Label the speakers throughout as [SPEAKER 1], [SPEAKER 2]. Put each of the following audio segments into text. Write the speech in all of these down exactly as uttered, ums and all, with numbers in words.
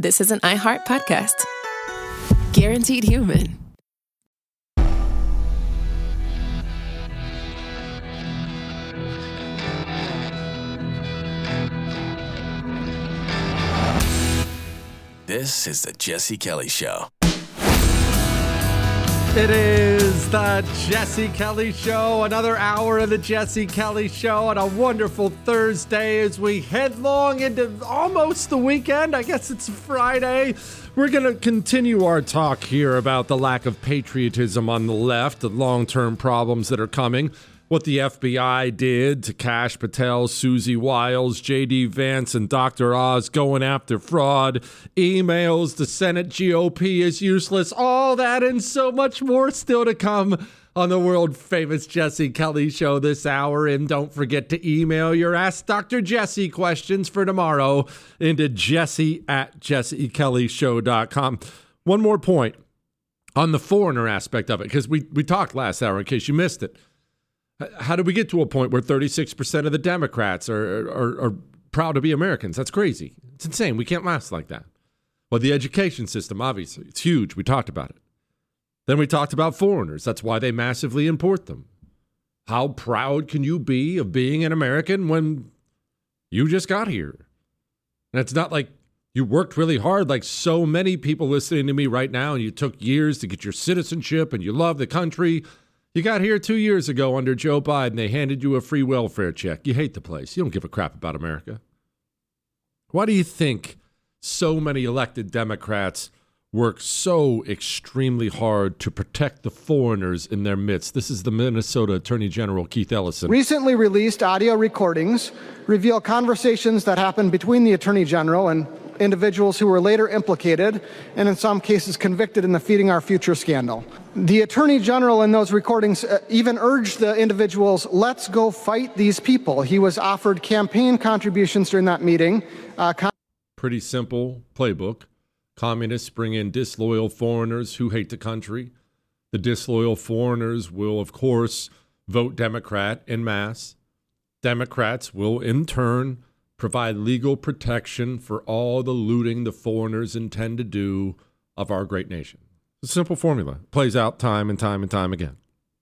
[SPEAKER 1] this is an iHeart podcast. Guaranteed Human.
[SPEAKER 2] This is the Jesse Kelly Show.
[SPEAKER 3] It is the Jesse Kelly Show, another hour of the Jesse Kelly Show on a wonderful Thursday as we headlong into almost the weekend. I guess it's Friday. We're going to continue our talk here about the lack of patriotism on the left, the long-term problems that are coming, what the F B I did to Kash Patel, Susie Wiles, J D. Vance, and Doctor Oz going after fraud, emails, the Senate G O P is useless, all that and so much more still to come on the world-famous Jesse Kelly Show this hour. And don't forget to email your Ask Doctor Jesse questions for tomorrow into jesse at jesse kelly show dot com. One more point on the foreigner aspect of it, because we, we talked last hour in case you missed it. How did we get to a point where thirty-six percent of the Democrats are, are, are proud to be Americans? That's crazy. It's insane. We can't last like that. Well, the education system, obviously, it's huge. We talked about it. Then we talked about foreigners. That's why they massively import them. How proud can you be of being an American when you just got here? And it's not like you worked really hard like so many people listening to me right now, and you took years to get your citizenship and you love the country. You got here two years ago under Joe Biden. They handed you a free welfare check. You hate the place. You don't give a crap about America. Why do you think so many elected Democrats work so extremely hard to protect the foreigners in their midst? This is the Minnesota Attorney General, Keith Ellison.
[SPEAKER 4] Recently released audio recordings reveal conversations that happened between the Attorney General and individuals who were later implicated and in some cases convicted in the Feeding Our Future scandal. The Attorney General in those recordings uh, even urged the individuals, let's go fight these people. He was offered campaign contributions during that meeting. Uh, con-
[SPEAKER 3] Pretty simple playbook. Communists bring in disloyal foreigners who hate the country. The disloyal foreigners will, of course, vote Democrat en masse. Democrats will, in turn, provide legal protection for all the looting the foreigners intend to do of our great nation. It's a simple formula. It plays out time and time and time again.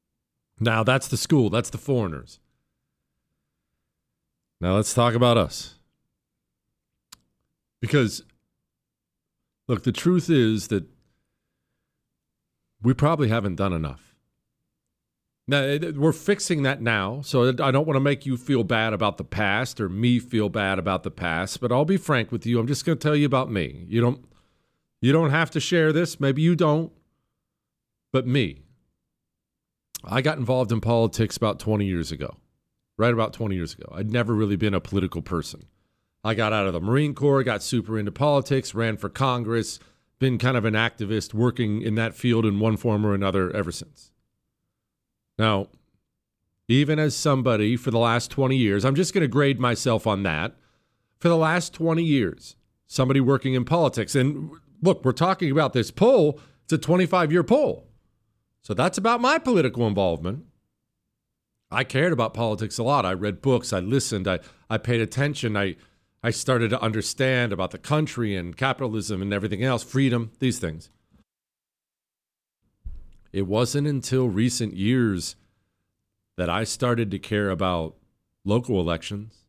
[SPEAKER 3] Now, that's the school. That's the foreigners. Now, let's talk about us. Because, look, the truth is that we probably haven't done enough. Now, we're fixing that now, so I don't want to make you feel bad about the past or me feel bad about the past, but I'll be frank with you. I'm just going to tell you about me. You don't, you don't have to share this. Maybe you don't, but me. I got involved in politics about twenty years ago, right about twenty years ago. I'd never really been a political person. I got out of the Marine Corps, got super into politics, ran for Congress, been kind of an activist working in that field in one form or another ever since. Now, even as somebody for the last twenty years, I'm just going to grade myself on that. For the last twenty years, somebody working in politics. And look, we're talking about this poll. It's a twenty-five-year poll. So that's about my political involvement. I cared about politics a lot. I read books. I listened. I, I paid attention. I, I started to understand about the country and capitalism and everything else, freedom, these things. It wasn't until recent years that I started to care about local elections.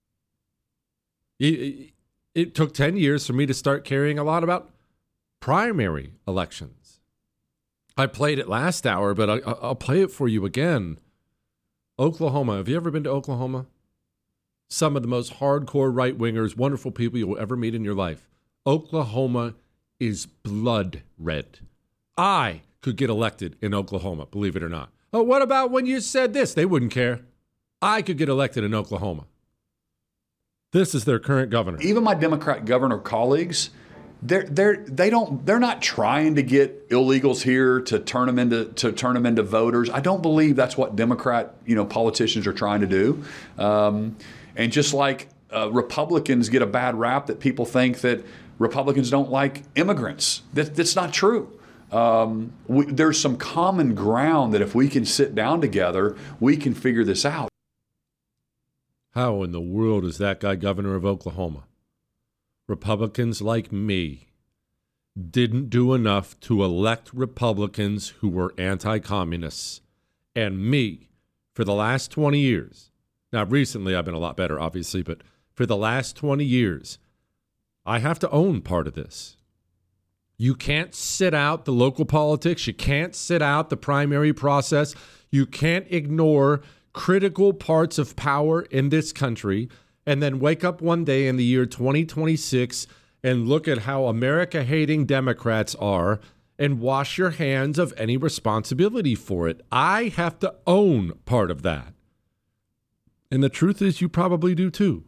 [SPEAKER 3] It, it took ten years for me to start caring a lot about primary elections. I played it last hour, but I, I'll play it for you again. Oklahoma. Have you ever been to Oklahoma? Some of the most hardcore right-wingers, wonderful people you'll ever meet in your life. Oklahoma is blood red. I could get elected in Oklahoma, believe it or not. Oh, what about when you said this? They wouldn't care. I could get elected in Oklahoma. This is their current governor.
[SPEAKER 5] Even my Democrat governor colleagues, they're they're they don't they're not trying to get illegals here to turn them into to turn them into voters. I don't believe that's what Democrat you know politicians are trying to do. Um, and just like uh, Republicans get a bad rap that people think that Republicans don't like immigrants, that that's not true. Um, we, there's some common ground that if we can sit down together, we can figure this out.
[SPEAKER 3] How in the world is that guy governor of Oklahoma?
[SPEAKER 6] Republicans like me didn't do enough to elect Republicans who were anti-communists. And me, for the last twenty years, now recently I've been a lot better, obviously, but for the last twenty years, I have to own part of this. You can't sit out the local politics. You can't sit out the primary process. You can't ignore critical parts of power in this country and then wake up one day in the year twenty twenty-six and look at how America-hating Democrats are and wash your hands of any responsibility for it. I have to own part of that. And the truth is, you probably do too.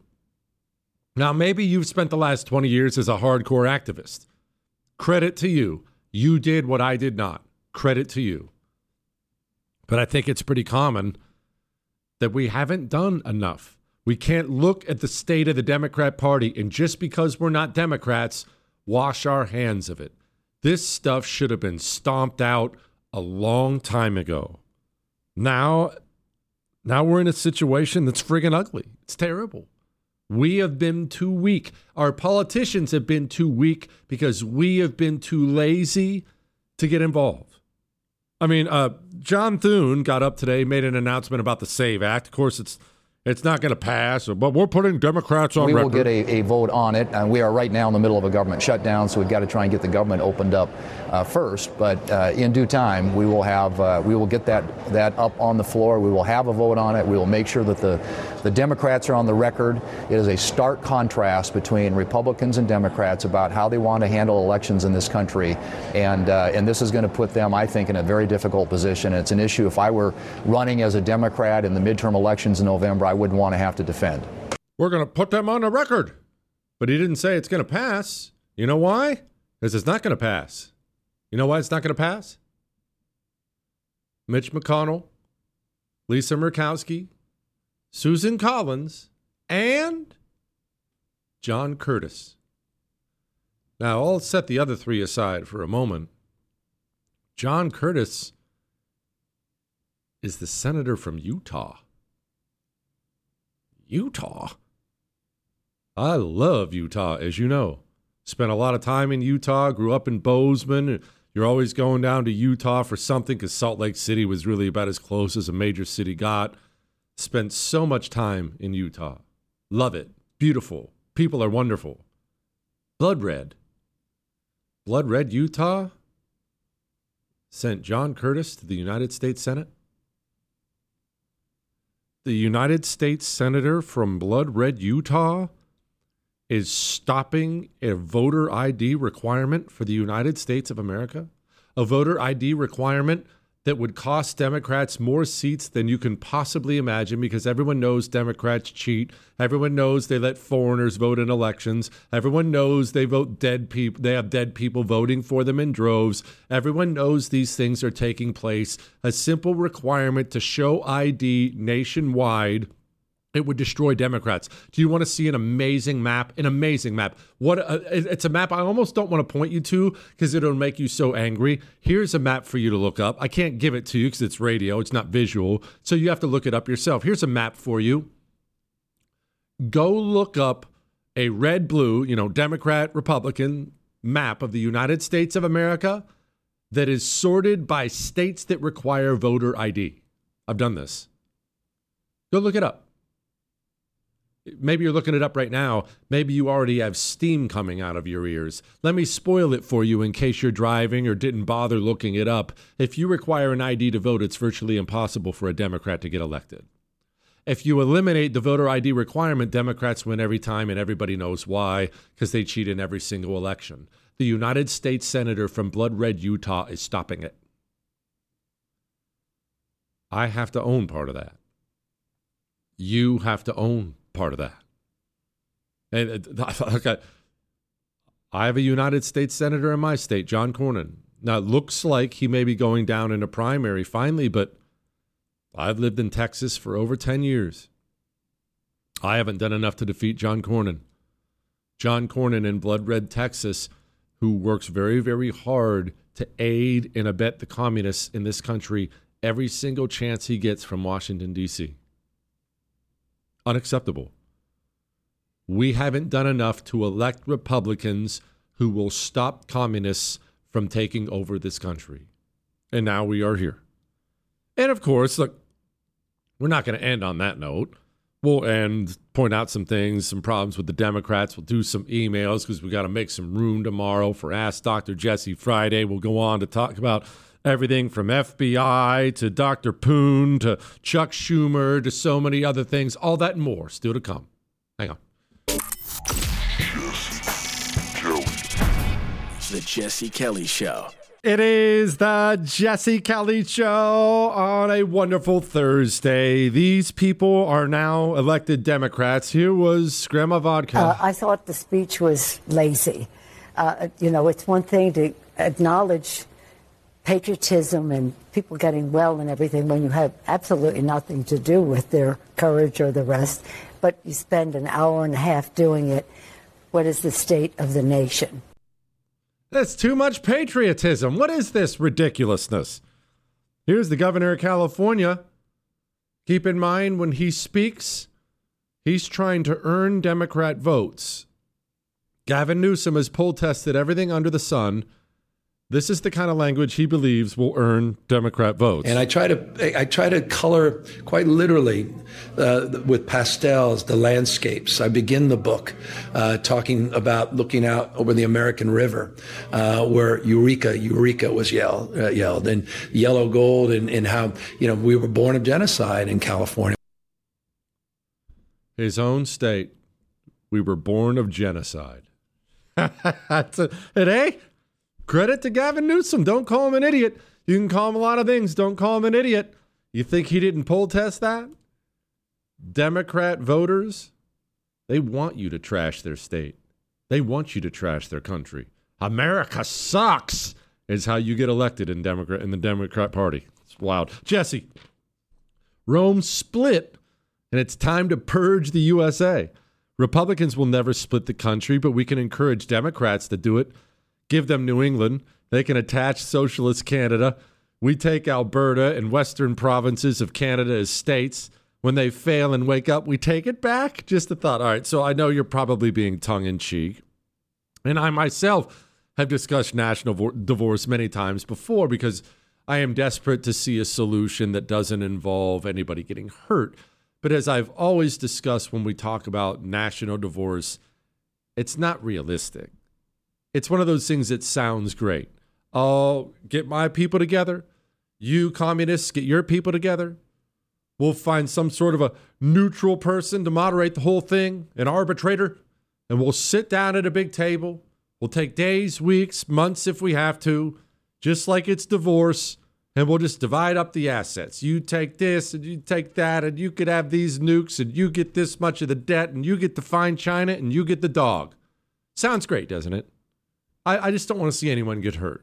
[SPEAKER 6] Now, maybe you've spent the last twenty years as a hardcore activist. Credit to you. You did what I did not. Credit to you. But I think it's pretty common that we haven't done enough. We can't look at the state of the Democrat Party and just because we're not Democrats, wash our hands of it. This stuff should have been stomped out a long time ago. Now, now we're in a situation that's friggin' ugly. It's terrible. We have been too weak. Our politicians have been too weak because we have been too lazy to get involved. I mean, uh, John Thune got up today, made an announcement about the SAVE Act. Of course, it's it's not going to pass, but we're putting Democrats on
[SPEAKER 7] we
[SPEAKER 6] record.
[SPEAKER 7] We will get a, a vote on it, and we are right now in the middle of a government shutdown, so we've got to try and get the government opened up uh, first. But uh, in due time, we will have uh, we will get that that up on the floor. We will have a vote on it. We will make sure that the the Democrats are on the record. It is a stark contrast between Republicans and Democrats about how they want to handle elections in this country, and uh, and this is going to put them, I think, in a very difficult position. It's an issue. If I were running as a Democrat in the midterm elections in November, I wouldn't want to have to defend.
[SPEAKER 6] We're going to put them on the record. But he didn't say it's going to pass. You know why? Because it's not going to pass. You know why it's not going to pass? Mitch McConnell, Lisa Murkowski, Susan Collins, and John Curtis. Now, I'll set the other three aside for a moment. John Curtis is the senator from Utah. Utah? I love Utah, as you know. Spent a lot of time in Utah, grew up in Bozeman. You're always going down to Utah for something because Salt Lake City was really about as close as a major city got. Spent so much time in Utah. Love it. Beautiful. People are wonderful. Blood Red. Blood Red Utah sent John Curtis to the United States Senate. The United States Senator from Blood Red Utah is stopping a voter I D requirement for the United States of America. A voter I D requirement that would cost Democrats more seats than you can possibly imagine because everyone knows Democrats cheat. Everyone knows they let foreigners vote in elections. Everyone knows they vote dead people. They have dead people voting for them in droves. Everyone knows these things are taking place. A simple requirement to show I D nationwide, it would destroy Democrats. Do you want to see an amazing map? An amazing map. What a, it's a map I almost don't want to point you to because it'll make you so angry. Here's a map for you to look up. I can't give it to you because it's radio. It's not visual. So you have to look it up yourself. Here's a map for you. Go look up a red-blue, you know, Democrat, Republican map of the United States of America that is sorted by states that require voter I D. I've done this. Go look it up. Maybe you're looking it up right now. Maybe you already have steam coming out of your ears. Let me spoil it for you in case you're driving or didn't bother looking it up. If you require an I D to vote, it's virtually impossible for a Democrat to get elected. If you eliminate the voter I D requirement, Democrats win every time, and everybody knows why, because they cheat in every single election. The United States Senator from Blood Red Utah is stopping it. I have to own part of that. You have to own part of that. And okay, I have a United States Senator in my state, John Cornyn. Now, it looks like he may be going down in a primary finally, but I've lived in Texas for over ten years. I haven't done enough to defeat John Cornyn. John Cornyn in Blood Red, Texas, who works very, very hard to aid and abet the communists in this country every single chance he gets from Washington, D C Unacceptable. we haven't done enough to elect Republicans who will stop communists from taking over this country. And now we are here. And of course, look, we're not going to end on that note. We'll end, point out some things, some problems with the Democrats. We'll do some emails because we got to make some room tomorrow for Ask Doctor Jesse Friday. We'll go on to talk about everything from F B I to Doctor Poon to Chuck Schumer to so many other things. All that and more still to come. Hang on.
[SPEAKER 2] The Jesse Kelly Show.
[SPEAKER 3] It is the Jesse Kelly Show on a wonderful Thursday. These people are now elected Democrats. Here was Grandma Vodka.
[SPEAKER 8] Uh, I thought the speech was lazy. Uh, you know, it's one thing to acknowledge patriotism and people getting well and everything when you have absolutely nothing to do with their courage or the rest, but you spend an hour and a half doing it. What is the state of the nation?
[SPEAKER 3] That's too much patriotism. What is this ridiculousness? Here's the governor of California. Keep in mind, when he speaks, he's trying to earn Democrat votes. Gavin Newsom has poll tested everything under the sun. This is the kind of language he believes will earn Democrat votes.
[SPEAKER 9] And I try to I try to color quite literally uh, with pastels the landscapes. I begin the book uh, talking about looking out over the American River, uh, where Eureka, Eureka was yelled, uh, yelled, and yellow gold, and, and how you know we were born of genocide in California.
[SPEAKER 6] His own state, we were born of genocide.
[SPEAKER 3] That's a, and hey, credit to Gavin Newsom. Don't call him an idiot. You can call him a lot of things. Don't call him an idiot. You think he didn't poll test that? Democrat voters, they want you to trash their state. They want you to trash their country. America sucks is how you get elected in Democrat in the Democrat Party. It's wild. Jesse, Rome split, and it's time to purge the U S A. Republicans will never split the country, but we can encourage Democrats to do it. Give them New England. They can attach socialist Canada. We take Alberta and western provinces of Canada as states. When they fail and wake up, we take it back. Just a thought. All right, so I know you're probably being tongue-in-cheek. And I myself have discussed national vo- divorce many times before because I am desperate to see a solution that doesn't involve anybody getting hurt. But as I've always discussed when we talk about national divorce, it's not realistic. It's one of those things that sounds great. I'll get my people together. You communists, get your people together. We'll find some sort of a neutral person to moderate the whole thing, an arbitrator, and we'll sit down at a big table. We'll take days, weeks, months if we have to, just like it's divorce, and we'll just divide up the assets. You take this, and you take that, and you could have these nukes, and you get this much of the debt, and you get to find China, and you get the dog. Sounds great, doesn't it? I, I just don't want to see anyone get hurt.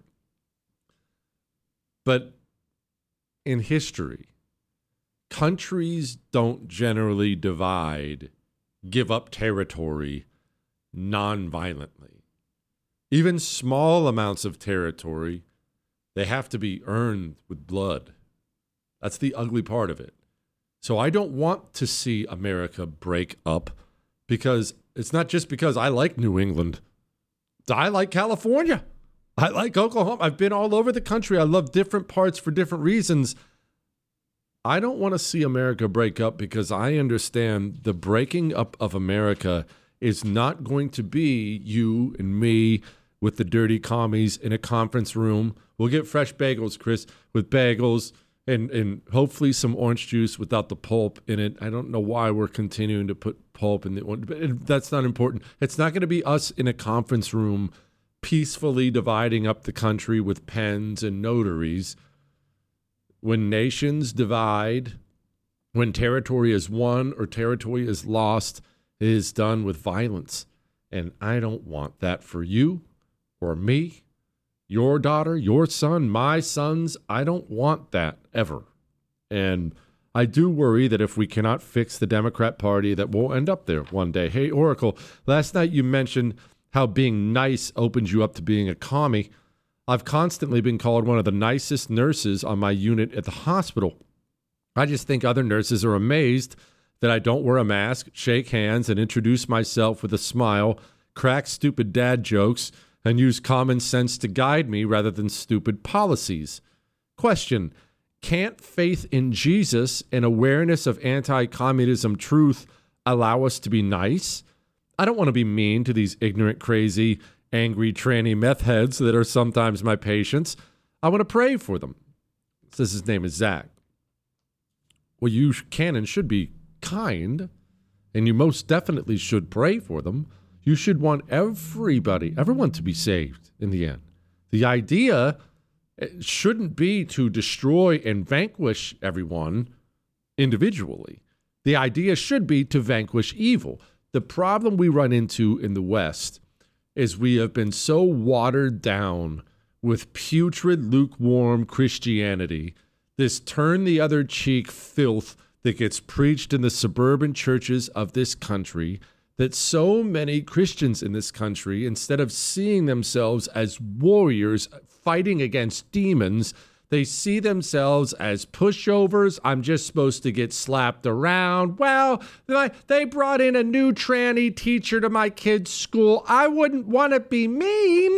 [SPEAKER 3] But in history, countries don't generally divide, give up territory non-violently. Even small amounts of territory, they have to be earned with blood. That's the ugly part of it. So I don't want to see America break up because it's not just because I like New England. I like California. I like Oklahoma. I've been all over the country. I love different parts for different reasons. I don't want to see America break up because I understand the breaking up of America is not going to be you and me with the dirty commies in a conference room. We'll get fresh bagels, Chris, with bagels and, and hopefully some orange juice without the pulp in it. I don't know why we're continuing to put pulp in the orange, but that's not important. It's not going to be us in a conference room peacefully dividing up the country with pens and notaries. When nations divide, when territory is won or territory is lost, it is done with violence. And I don't want that for you or me, your daughter, your son, my sons. I don't want that ever. And I do worry that if we cannot fix the Democrat Party, that we'll end up there one day. Hey, Oracle, last night you mentioned how being nice opens you up to being a commie. I've constantly been called one of the nicest nurses on my unit at the hospital. I just think other nurses are amazed
[SPEAKER 6] that I don't wear a mask, shake hands, and introduce myself with a smile, crack stupid dad jokes, and use common sense to guide me rather than stupid policies. Question: can't faith in Jesus and awareness of anti-communism truth allow us to be nice? I don't want to be mean to these ignorant, crazy, angry, tranny meth heads that are sometimes my patients. I want to pray for them. It says his name is Zach. Well, you can and should be kind, and you most definitely should pray for them. You should want everybody, everyone to be saved in the end. The idea shouldn't be to destroy and vanquish everyone individually. The idea should be to vanquish evil. The problem we run into in the West is we have been so watered down with putrid, lukewarm Christianity, this turn the other cheek filth that gets preached in the suburban churches of this country, that so many Christians in this country, instead of seeing themselves as warriors fighting against demons, they see themselves as pushovers. I'm just supposed to get slapped around. Well, they brought in a new tranny teacher to my kid's school. I wouldn't want to be mean.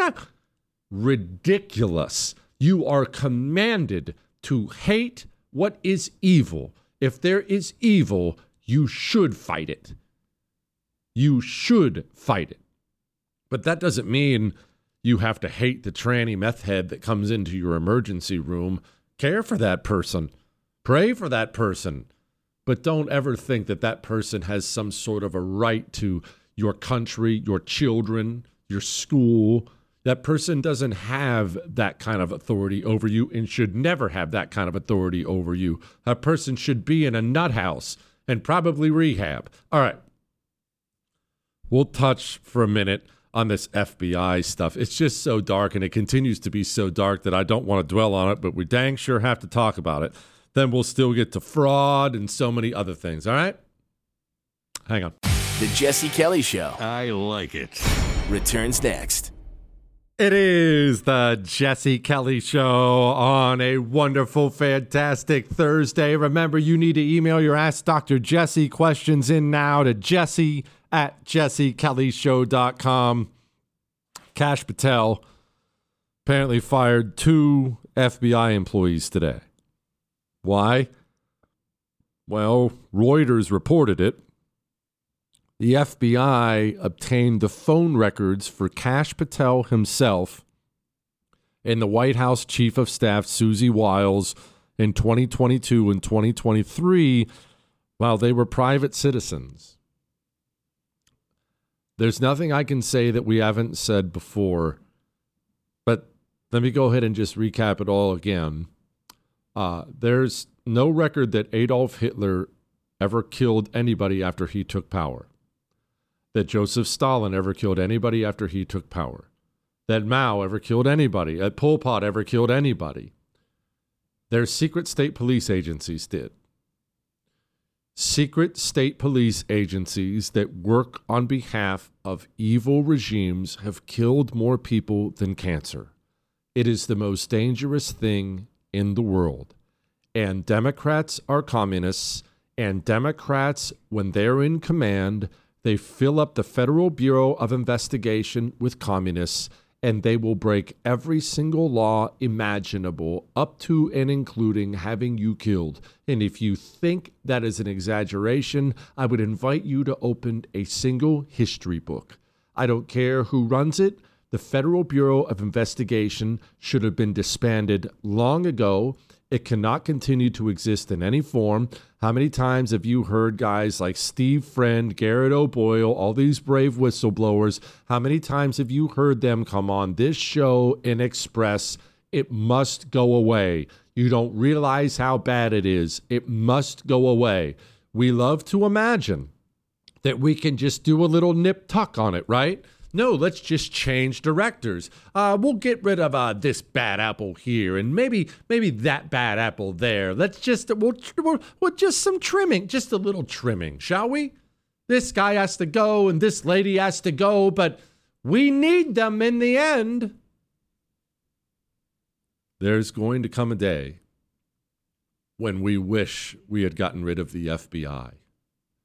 [SPEAKER 6] Ridiculous. You are commanded to hate what is evil. If there is evil, you should fight it. You should fight it. But that doesn't mean you have to hate the tranny meth head that comes into your emergency room. Care for that person. Pray for that person. But don't ever think that that person has some sort of a right to your country, your children, your school. That person doesn't have that kind of authority over you and should never have that kind of authority over you. A person should be in a nut house and probably rehab. All right. We'll touch for a minute on this F B I stuff. It's just so dark, and it continues to be so dark that I don't want to dwell on it, but we dang sure have to talk about it. Then we'll still get to fraud and so many other things, all right? Hang on.
[SPEAKER 2] The Jesse Kelly Show
[SPEAKER 10] I like it.
[SPEAKER 2] returns next.
[SPEAKER 6] It is the Jesse Kelly Show on a wonderful, fantastic Thursday. Remember, you need to email your Ask Doctor Jesse questions in now to Jesse at jesse kelly show dot com. Kash Patel apparently fired two F B I employees today. Why? Well, Reuters reported it. The F B I obtained the phone records for Kash Patel himself and the White House Chief of Staff, Susie Wiles, in twenty twenty-two and twenty twenty-three while they were private citizens. There's nothing I can say that we haven't said before, but let me go ahead and just recap it all again. Uh, there's no record that Adolf Hitler ever killed anybody after he took power. That Joseph Stalin ever killed anybody after he took power. That Mao ever killed anybody. That Pol Pot ever killed anybody. Their secret state police agencies did. Secret state police agencies that work on behalf of evil regimes have killed more people than cancer. It is the most dangerous thing in the world. And Democrats are communists, and Democrats, when they're in command, they fill up the Federal Bureau of Investigation with communists, and they will break every single law imaginable, up to and including having you killed. And if you think that is an exaggeration, I would invite you to open a single history book. I don't care who runs it. The Federal Bureau of Investigation should have been disbanded long ago. It cannot continue to exist in any form. How many times have you heard guys like Steve Friend, Garrett O'Boyle, all these brave whistleblowers, how many times have you heard them come on this show and express, it must go away. You don't realize how bad it is. It must go away. We love to imagine that we can just do a little nip tuck on it, right? No, let's just change directors. Uh, we'll get rid of uh, this bad apple here, and maybe maybe that bad apple there. Let's just we'll, we'll, we'll just some trimming, just a little trimming, shall we? This guy has to go, and this lady has to go, but we need them in the end. There's going to come a day when we wish we had gotten rid of the F B I.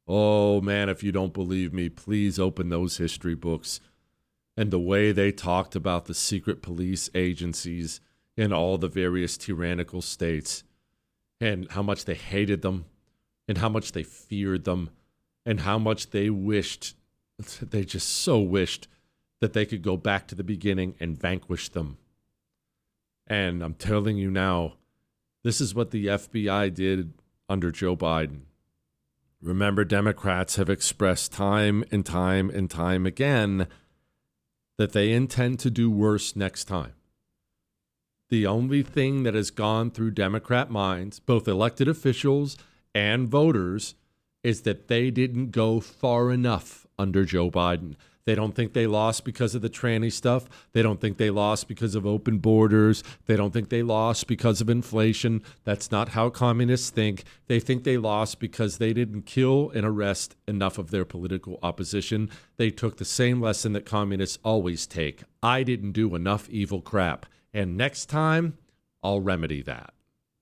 [SPEAKER 6] Oh, man, if you don't believe me, please open those history books. And the way they talked about the secret police agencies in all the various tyrannical states, and how much they hated them, and how much they feared them, and how much they wished, they just so wished that they could go back to the beginning and vanquish them. And I'm telling you now, this is what the F B I did under Joe Biden. Remember, Democrats have expressed time and time and time again that they intend to do worse next time. The only thing that has gone through Democrat minds, both elected officials and voters, is that they didn't go far enough under Joe Biden. They don't think they lost because of the tranny stuff. They don't think they lost because of open borders. They don't think they lost because of inflation. That's not how communists think. They think they lost because they didn't kill and arrest enough of their political opposition. They took the same lesson that communists always take. I didn't do enough evil crap. And next time, I'll remedy that.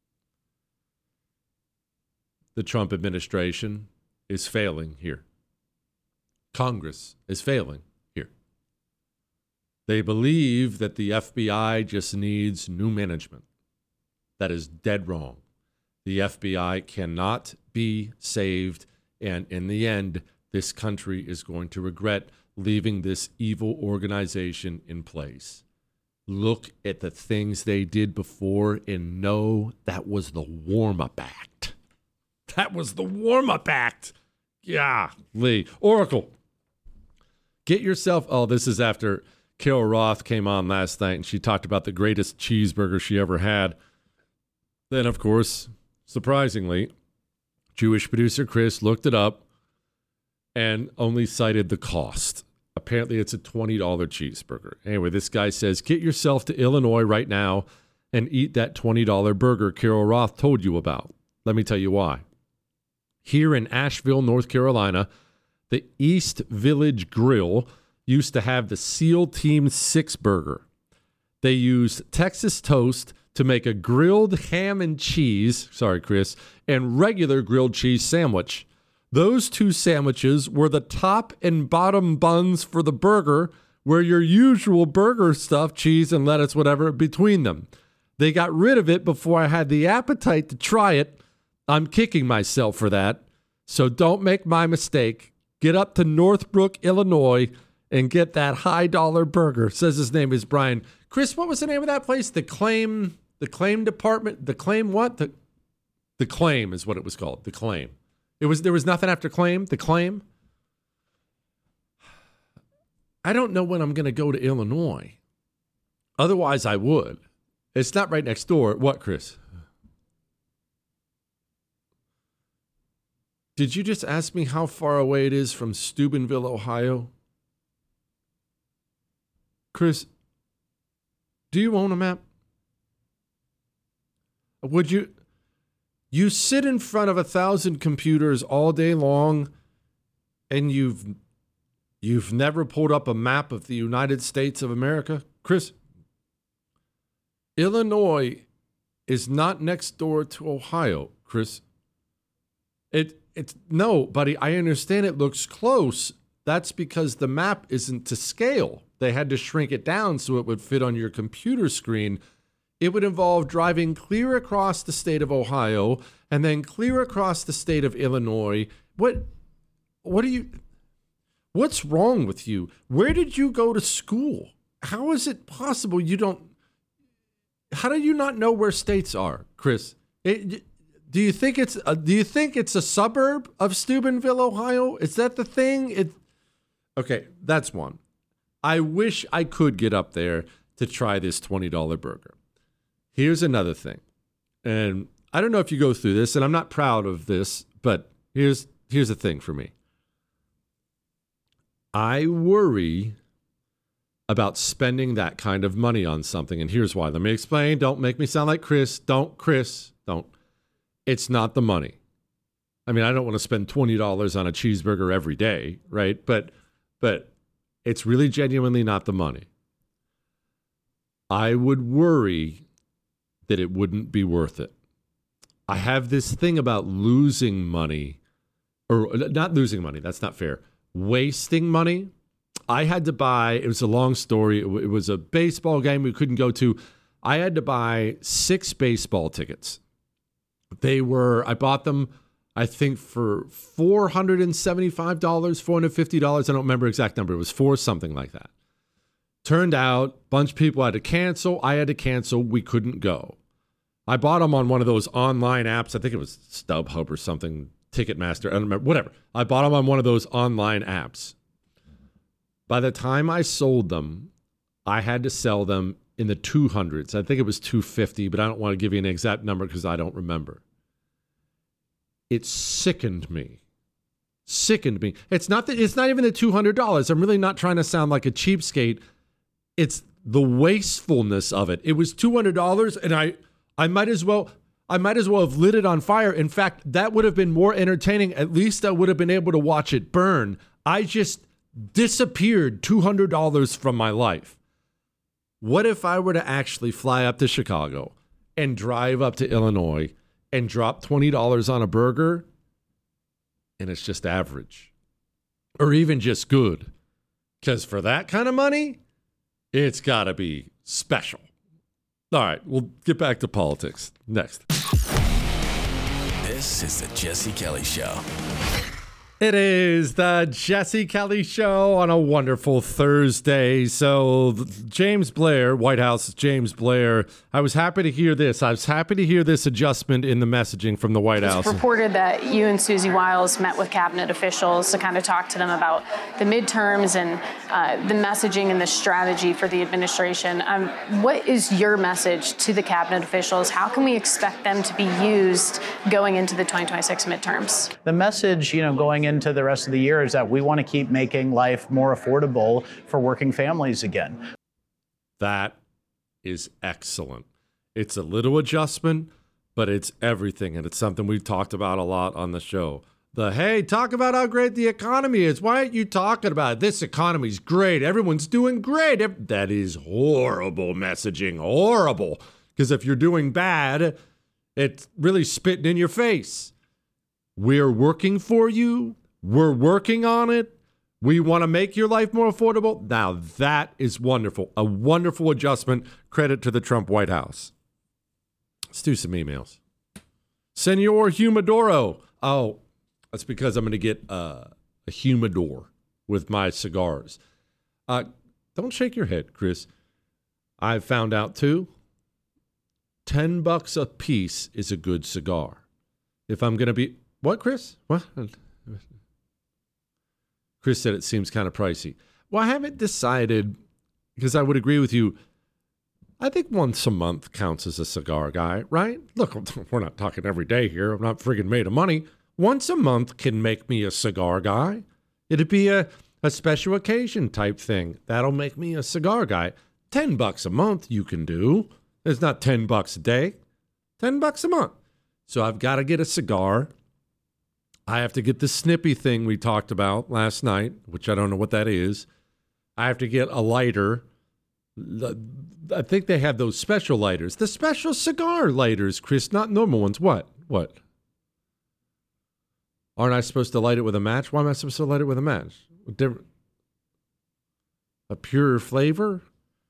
[SPEAKER 6] The Trump administration is failing here. Congress is failing here. They believe that the F B I just needs new management. That is dead wrong. The F B I cannot be saved, and in the end, this country is going to regret leaving this evil organization in place. Look at the things they did before and know that was the warm-up act. That was the warm-up act. Yeah, Lee. Oracle. Get yourself, oh, this is after Carol Roth came on last night and she talked about the greatest cheeseburger she ever had. Then, of course, surprisingly, Jewish producer Chris looked it up and only cited the cost. Apparently, it's a twenty dollars cheeseburger. Anyway, this guy says, get yourself to Illinois right now and eat that twenty dollars burger Carol Roth told you about. Let me tell you why. Here in Asheville, North Carolina, the East Village Grill used to have the SEAL Team six burger. They used Texas toast to make a grilled ham and cheese, sorry, Chris, and regular grilled cheese sandwich. Those two sandwiches were the top and bottom buns for the burger, where your usual burger stuff, cheese and lettuce, whatever, between them. They got rid of it before I had the appetite to try it. I'm kicking myself for that. So don't make my mistake. Get up to Northbrook, Illinois, and get that high-dollar burger. Says his name is Brian. Chris, what was the name of that place? The Claim, the Claim Department, the Claim what? The, the Claim is what it was called. The Claim. It was there was nothing after Claim. The Claim. I don't know when I'm going to go to Illinois. Otherwise, I would. It's not right next door. What, Chris? Did you just ask me how far away it is from Steubenville, Ohio? Chris, do you own a map? Would you? You sit in front of a thousand computers all day long, and you've you've never pulled up a map of the United States of America? Chris, Illinois is not next door to Ohio, Chris. It It's no, buddy, I understand it looks close. That's because the map isn't to scale. They had to shrink it down so it would fit on your computer screen. It would involve driving clear across the state of Ohio and then clear across the state of Illinois. What what are you what's wrong with you? Where did you go to school? How is it possible you don't how do you not know where states are, Chris? It, Do you think it's a, do you think it's a suburb of Steubenville, Ohio? Is that the thing? It Okay, that's one. I wish I could get up there to try this twenty dollars burger. Here's another thing. And I don't know if you go through this, and I'm not proud of this, but here's here's the thing for me. I worry about spending that kind of money on something, and here's why. Let me explain. Don't make me sound like Chris. Don't, Chris. Don't. It's not the money. I mean, I don't want to spend twenty dollars on a cheeseburger every day, right? But but it's really genuinely not the money. I would worry that it wouldn't be worth it. I have this thing about losing money or not losing money. That's not fair. Wasting money. I had to buy, it was a long story. It, w- it was a baseball game we couldn't go to. I had to buy six baseball tickets. They were, I bought them, I think, for four hundred seventy-five dollars, four hundred fifty dollars. I don't remember the exact number. It was four something like that. Turned out, a bunch of people had to cancel. I had to cancel. We couldn't go. I bought them on one of those online apps. I think it was StubHub or something, Ticketmaster. I don't remember. Whatever. I bought them on one of those online apps. By the time I sold them, I had to sell them in the two hundreds. I think it was two hundred fifty, but I don't want to give you an exact number because I don't remember. It sickened me. Sickened me. It's not that it's not even the two hundred dollars. I'm really not trying to sound like a cheapskate. It's the wastefulness of it. It was two hundred dollars, and I I might as well I might as well have lit it on fire. In fact, that would have been more entertaining. At least I would have been able to watch it burn. I just disappeared two hundred dollars from my life. What if I were to actually fly up to Chicago and drive up to Illinois and drop twenty dollars on a burger and it's just average or even just good? Because for that kind of money, it's got to be special. All right, we'll get back to politics next.
[SPEAKER 2] This is the Jesse Kelly Show.
[SPEAKER 3] It is the Jesse Kelly Show on a wonderful Thursday. So James Blair, White House James Blair, I was happy to hear this. I was happy to hear this adjustment in the messaging from the White House.
[SPEAKER 10] It's reported that you and Susie Wiles met with cabinet officials to kind of talk to them about the midterms and uh, the messaging and the strategy for the administration. Um, what is your message to the cabinet officials? How can we expect them to be used going into the twenty twenty-six midterms?
[SPEAKER 11] The message, you know, going into the rest of the year is that we want to keep making life more affordable for working families again.
[SPEAKER 6] That is excellent. It's a little adjustment, but it's everything. And it's something we've talked about a lot on the show. The, hey, talk about how great the economy is. Why aren't you talking about it? This economy's great. Everyone's doing great. That is horrible messaging. Horrible. Because if you're doing bad, it's really spitting in your face. We're working for you. We're working on it. We want to make your life more affordable. Now, that is wonderful. A wonderful adjustment. Credit to the Trump White House. Let's do some emails. Senor Humidoro. Oh, that's because I'm going to get uh, a humidor with my cigars. Uh, don't shake your head, Chris. I've found out, too, ten bucks a piece is a good cigar. If I'm going to be... What, Chris? What? Chris said it seems kind of pricey. Well, I haven't decided, because I would agree with you. I think once a month counts as a cigar guy, right? Look, we're not talking every day here. I'm not friggin' made of money. Once a month can make me a cigar guy. It'd be a, a special occasion type thing. That'll make me a cigar guy. Ten bucks a month you can do. It's not ten bucks a day. Ten bucks a month. So I've got to get a cigar. I have to get the snippy thing we talked about last night, which I don't know what that is. I have to get a lighter. I think they have those special lighters. The special cigar lighters, Chris, not normal ones. What? What? Aren't I supposed to light it with a match? Why am I supposed to light it with a match? Different. A pure flavor?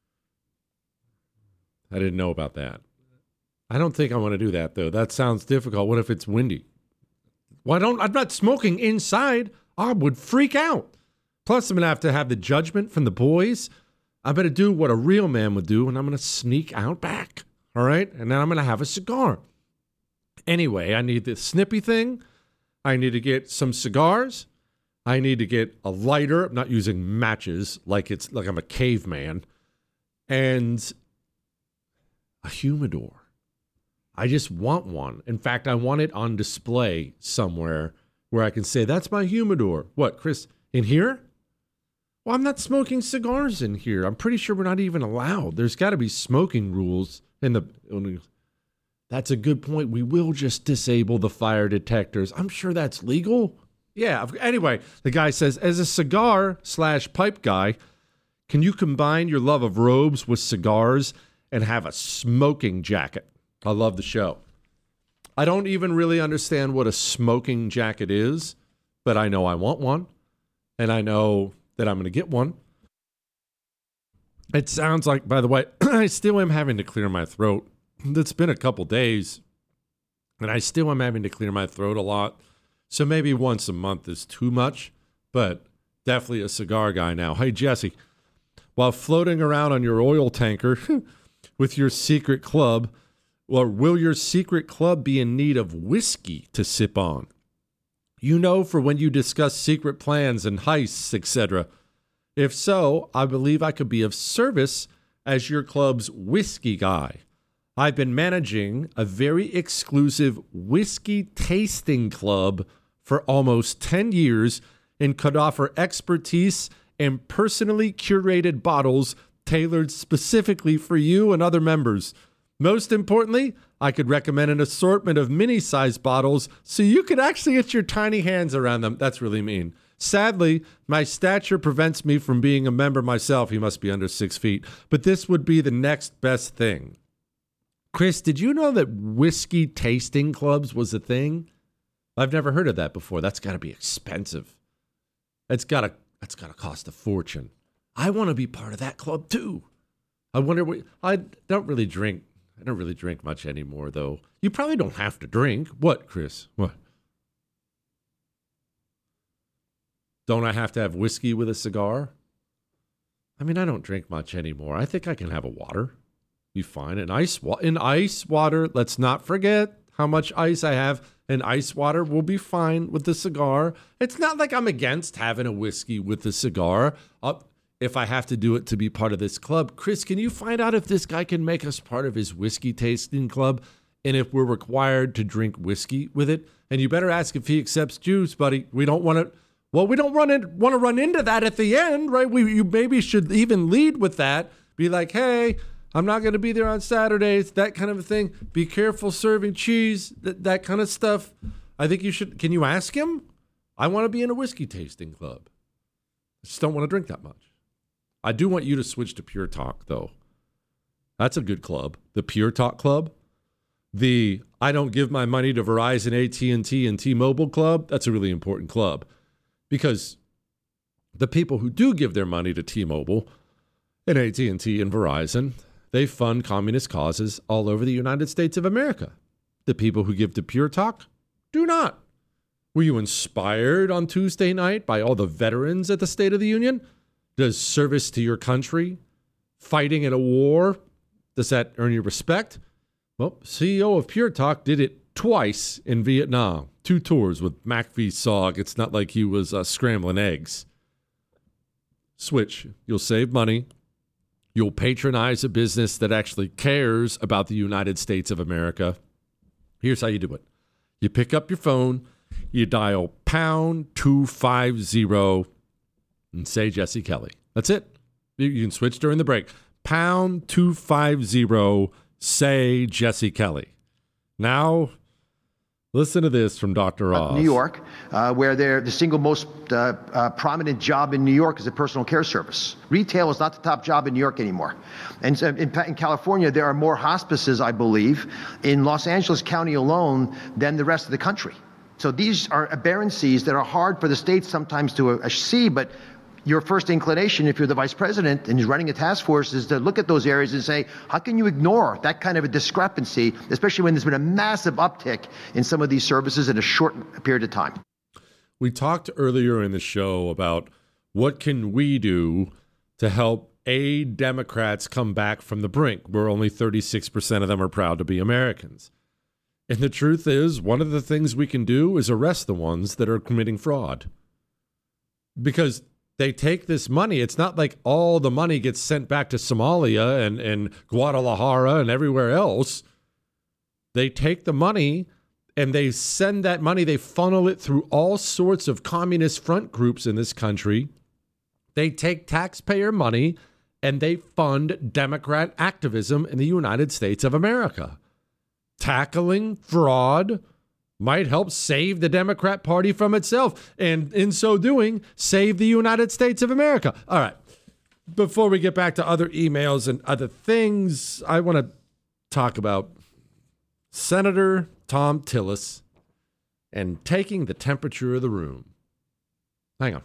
[SPEAKER 6] I didn't know about that. I don't think I want to do that, though. That sounds difficult. What if it's windy? Why don't I'm not smoking inside? I would freak out. Plus, I'm going to have to have the judgment from the boys. I'm going to do what a real man would do, and I'm going to sneak out back. All right? And then I'm going to have a cigar. Anyway, I need the snippy thing. I need to get some cigars. I need to get a lighter. I'm not using matches like it's like I'm a caveman. And a humidor. I just want one. In fact, I want it on display somewhere where I can say, that's my humidor. What, Chris, in here? Well, I'm not smoking cigars in here. I'm pretty sure we're not even allowed. There's got to be smoking rules in the... That's a good point. We will just disable the fire detectors. I'm sure that's legal. Yeah. Anyway, the guy says, as a cigar slash pipe guy, can you combine your love of robes with cigars and have a smoking jacket? I love the show. I don't even really understand what a smoking jacket is, but I know I want one, and I know that I'm going to get one. It sounds like, by the way, I still am having to clear my throat. It's been a couple days, and I still am having to clear my throat a lot. So maybe once a month is too much, but definitely a cigar guy now. Hey, Jesse, while floating around on your oil tanker with your secret club, or will your secret club be in need of whiskey to sip on? You know, for when you discuss secret plans and heists, et cetera. If so, I believe I could be of service as your club's whiskey guy. I've been managing a very exclusive whiskey tasting club for almost ten years and could offer expertise and personally curated bottles tailored specifically for you and other members. Most importantly, I could recommend an assortment of mini-sized bottles so you could actually get your tiny hands around them. That's really mean. Sadly, my stature prevents me from being a member myself. He must be under six feet. But this would be the next best thing. Chris, did you know that whiskey tasting clubs was a thing? I've never heard of that before. That's got to be expensive. It's got to that's got to cost a fortune. I want to be part of that club too. I wonder what I don't really drink. I don't really drink much anymore, though. You probably don't have to drink. What, Chris? What? Don't I have to have whiskey with a cigar? I mean, I don't drink much anymore. I think I can have a water. Be fine. And ice, wa- in ice water, let's not forget how much ice I have. And ice water will be fine with the cigar. It's not like I'm against having a whiskey with the cigar. Uh, if I have to do it to be part of this club. Chris, can you find out if this guy can make us part of his whiskey tasting club? And if we're required to drink whiskey with it? And you better ask if he accepts Jews, buddy. We don't want to... Well, we don't run in, want to run into that at the end, right? We you maybe should even lead with that. Be like, hey, I'm not going to be there on Saturdays, that kind of a thing. Be careful serving cheese, that, that kind of stuff. I think you should. Can you ask him? I want to be in a whiskey tasting club. I just don't want to drink that much. I do want you to switch to Pure Talk, though. That's a good club. The Pure Talk Club. The I don't give my money to Verizon, A T and T, and T-Mobile Club. That's a really important club. Because the people who do give their money to T-Mobile and A T and T and Verizon, they fund communist causes all over the United States of America. The people who give to Pure Talk do not. Were you inspired on Tuesday night by all the veterans at the State of the Union? Does service to your country, fighting in a war, does that earn you respect? Well, C E O of Pure Talk did it twice in Vietnam. Two tours with McVie-Sog. It's not like he was uh, scrambling eggs. Switch. You'll save money. You'll patronize a business that actually cares about the United States of America. Here's how you do it. You pick up your phone, you dial pound two five zero and say Jesse Kelly. That's it. You can switch during the break. Pound two five zero, say Jesse Kelly. Now, listen to this from Doctor Oz.
[SPEAKER 12] New York, uh, where they're the single most uh, uh, prominent job in New York is a personal care service. Retail is not the top job in New York anymore. And so in, in California, there are more hospices, I believe, in Los Angeles County alone than the rest of the country. So these are aberrancies that are hard for the states sometimes to uh, see, but your first inclination, if you're the vice president and you're running a task force, is to look at those areas and say, how can you ignore that kind of a discrepancy, especially when there's been a massive uptick in some of these services in a short period of time?
[SPEAKER 6] We talked earlier in the show about what can we do to help aid Democrats come back from the brink, where only thirty-six percent of them are proud to be Americans. And the truth is, one of the things we can do is arrest the ones that are committing fraud. Because they take this money. It's not like all the money gets sent back to Somalia and, and Guadalajara and everywhere else. They take the money and they send that money, they funnel it through all sorts of communist front groups in this country. They take taxpayer money and they fund Democrat activism in the United States of America. Tackling fraud might help save the Democrat Party from itself, and in so doing, save the United States of America. All right. Before we get back to other emails and other things, I want to talk about Senator Thom Tillis and taking the temperature of the room. Hang on.